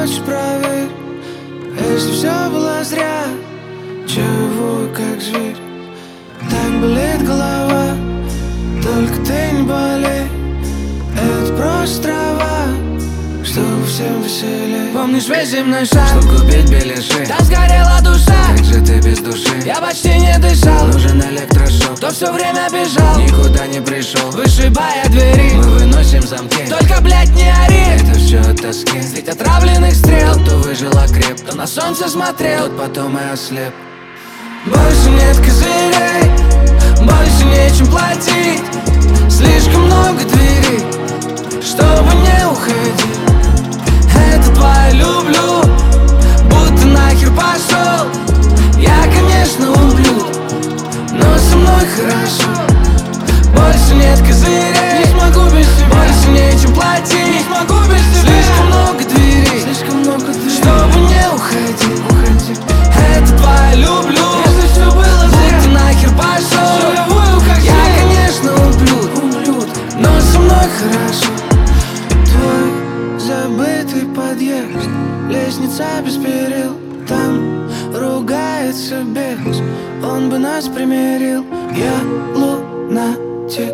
хочешь, проверь. Если все было зря, чего как зверь. Так болит голова, только ты не болей. Это просто трава, чтобы всем веселей. Помнишь весь земной шар, Чтоб купить беляши, там сгорела душа. как же ты без души? Я почти не дышал, Нужен электрошок, кто все время бежал, никуда не пришел. вышибая двери. Мы выносим замки, Только, блядь, не ори. это все от тоски. Средь отравленных стрел, Тот, кто выжил, окреп, кто на солнце смотрел. тот потом и ослеп. Больше нет козырей, больше нечем платить. Слишком много дверей, чтобы не уходить. Это твое люблю, будто нахер пошел. Я, конечно, ублюд, но со мной хорошо. Больше нет козырей, не смогу без тебя. Больше нечем платить, не смогу без тебя. Слишком много дверей, чтобы не уходить. Это твое люблю, если все было зря. Будто нахер пошел. Я, конечно, ублюд, но со мной хорошо. Твой забытый подъезд, лестница без перил. Там ругается бес, он бы нас примирил. Я лунатик,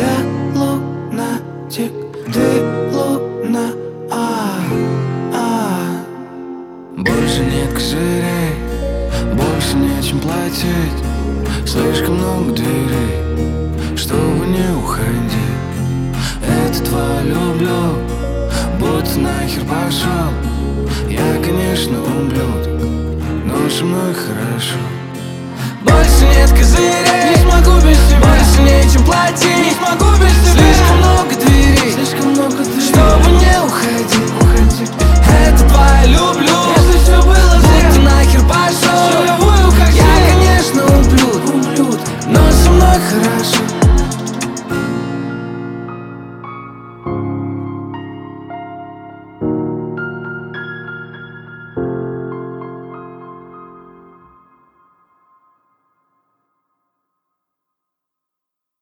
ты луна. Больше нет козырей, больше нечем платить. Слишком много дверей, чтобы не уходить. Это твое люблю, будто нахер пошел. Я, конечно, ублюдок, но со мной хорошо. Больше нет козырей, не смогу без тебя. Больше нечем платить, не смогу без тебя. Слишком много дверей, чтобы не уходить.